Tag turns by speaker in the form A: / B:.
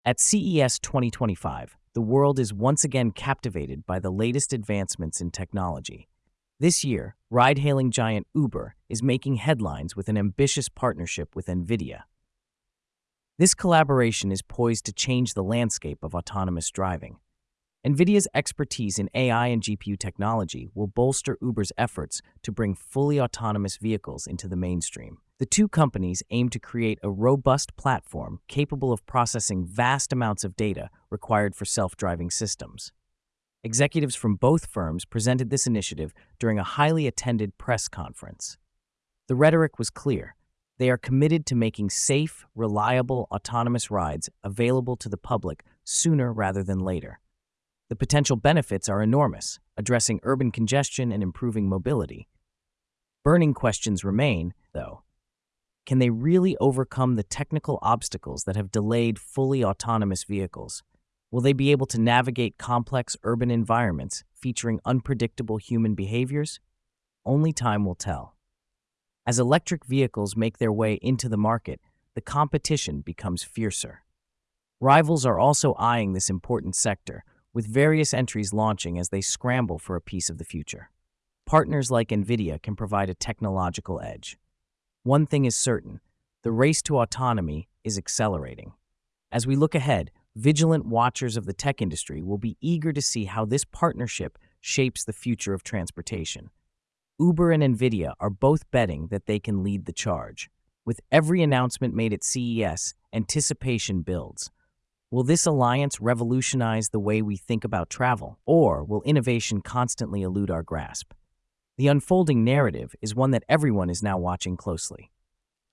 A: At CES 2025, the world is once again captivated by the latest advancements in technology. This year, ride-hailing giant Uber is making headlines with an ambitious partnership with NVIDIA. This collaboration is poised to change the landscape of autonomous driving. NVIDIA's expertise in AI and GPU technology will bolster Uber's efforts to bring fully autonomous vehicles into the mainstream. The two companies aim to create a robust platform capable of processing vast amounts of data required for self-driving systems. Executives from both firms presented this initiative during a highly attended press conference. The rhetoric was clear. They are committed to making safe, reliable, autonomous rides available to the public sooner rather than later. The potential benefits are enormous, addressing urban congestion and improving mobility. Burning questions remain, though. Can they really overcome the technical obstacles that have delayed fully autonomous vehicles? Will they be able to navigate complex urban environments featuring unpredictable human behaviors? Only time will tell. As electric vehicles make their way into the market, the competition becomes fiercer. Rivals are also eyeing this important sector, with various entries launching as they scramble for a piece of the future. Partners like NVIDIA can provide a technological edge. One thing is certain, the race to autonomy is accelerating. As we look ahead, vigilant watchers of the tech industry will be eager to see how this partnership shapes the future of transportation. Uber and NVIDIA are both betting that they can lead the charge. With every announcement made at CES, anticipation builds. Will this alliance revolutionize the way we think about travel, or will innovation constantly elude our grasp? The unfolding narrative is one that everyone is now watching closely.